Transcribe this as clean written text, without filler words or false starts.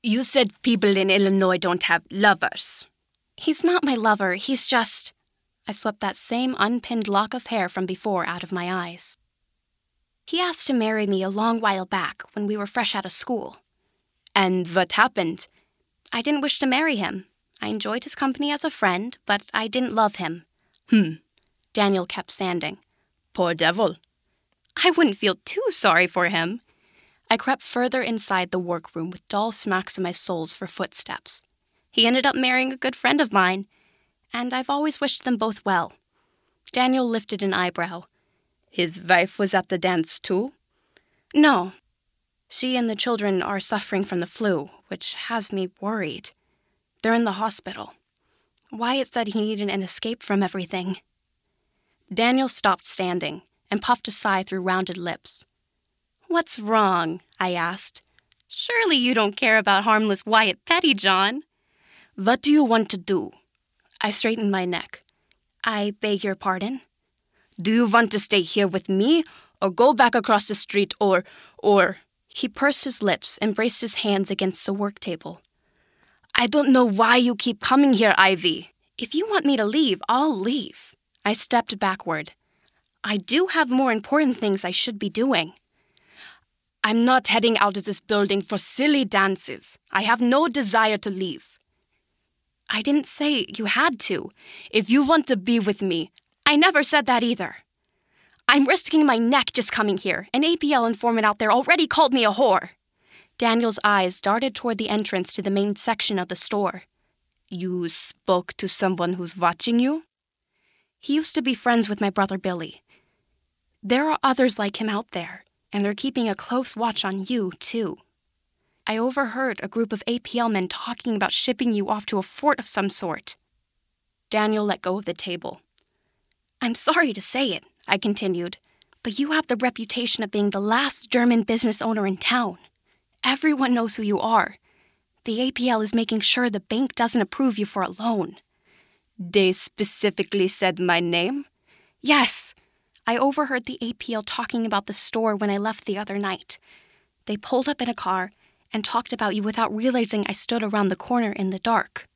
You said people in Illinois don't have lovers. He's not my lover, he's just... I swept that same unpinned lock of hair from before out of my eyes. He asked to marry me a long while back when we were fresh out of school. And what happened? I didn't wish to marry him. I enjoyed his company as a friend, but I didn't love him. Daniel kept sanding. Poor devil. I wouldn't feel too sorry for him. I crept further inside the workroom with dull smacks of my soles for footsteps. He ended up marrying a good friend of mine, and I've always wished them both well. Daniel lifted an eyebrow. His wife was at the dance too? No. She and the children are suffering from the flu, which has me worried. They're in the hospital. Wyatt said he needed an escape from everything. Daniel stopped standing and puffed a sigh through rounded lips. What's wrong? I asked. Surely you don't care about harmless Wyatt Pettyjohn. What do you want to do? I straightened my neck. I beg your pardon? Do you want to stay here with me, or go back across the street, or... He pursed his lips and braced his hands against the work table. I don't know why you keep coming here, Ivy. If you want me to leave, I'll leave. I stepped backward. I do have more important things I should be doing. I'm not heading out of this building for silly dances. I have no desire to leave. I didn't say you had to. If you want to be with me... I never said that either. I'm risking my neck just coming here. An APL informant out there already called me a whore. Daniel's eyes darted toward the entrance to the main section of the store. You spoke to someone who's watching you? He used to be friends with my brother Billy. There are others like him out there, and they're keeping a close watch on you, too. I overheard a group of APL men talking about shipping you off to a fort of some sort. Daniel let go of the table. I'm sorry to say it, I continued, but you have the reputation of being the last German business owner in town. Everyone knows who you are. The APL is making sure the bank doesn't approve you for a loan. They specifically said my name? Yes. I overheard the APL talking about the store when I left the other night. They pulled up in a car and talked about you without realizing I stood around the corner in the dark.